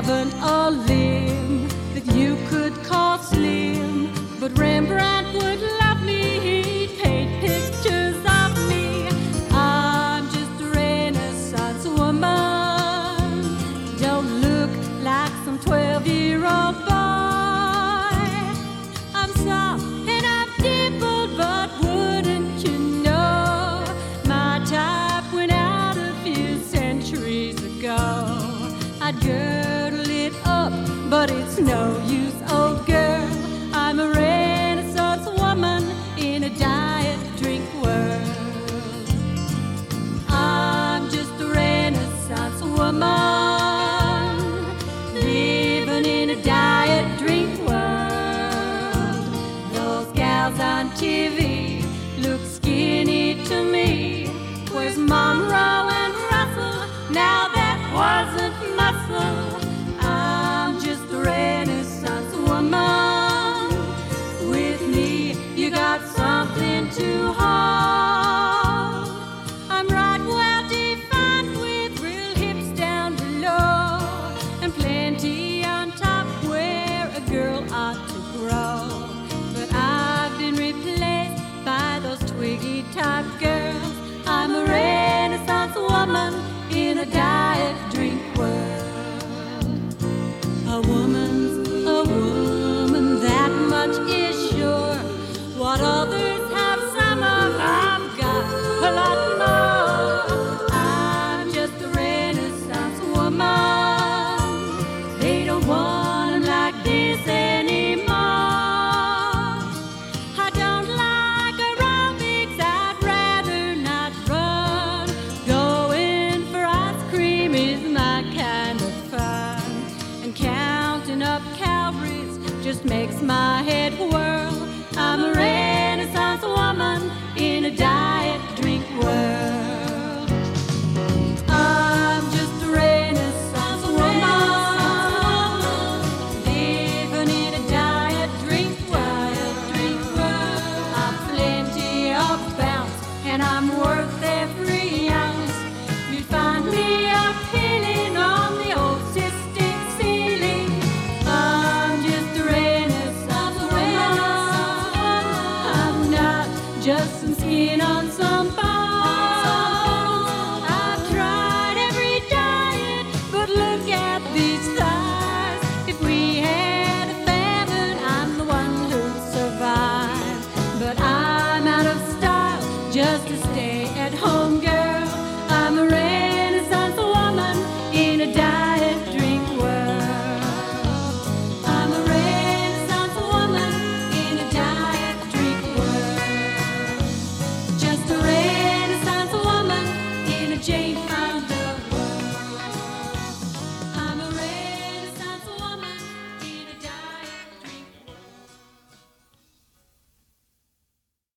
haven't a limb that you could call slim, but Rembrandt would love me. He'd paint pictures of me. I'm just a Renaissance woman. Don't look like some 12-year-old boy. I'm soft and I'm dimpled, but wouldn't you know my type went out a few centuries ago. I'd girdle it up, but it's no use, old girl. I'm a Renaissance woman in a diet drink world. I'm just a Renaissance woman living in a diet drink world. Those gals on TV look skinny to me. Where's Monroe and Russell? Now that wasn't muscle. I'm just a Renaissance woman. With me, you got something to hold. I'm right well defined with real hips down below and plenty on top where a girl ought to grow. But I've been replaced by those twiggy type girls. I'm a Renaissance woman in a diet drink world. A woman, that much is sure. What others have some of, I've got a lot more. I'm just a Renaissance woman. They don't want 'em like this anymore. I don't like aerobics, I'd rather not run. Going for ice cream is my kind of fun. And counting up calories just makes my head whirl. I'm a Renaissance woman in a diet drink world. I'm just a Renaissance woman living in a diet drink world. I'm plenty of bounce and I'm worth every ounce. You'd find me up peeling on the old cystic ceiling. I'm just a Renaissance woman. I'm not just some skin on some bones. I've tried every diet, but look at these thighs. If we had a famine, I'm the one who'd survive. But I'm out of style, just to stay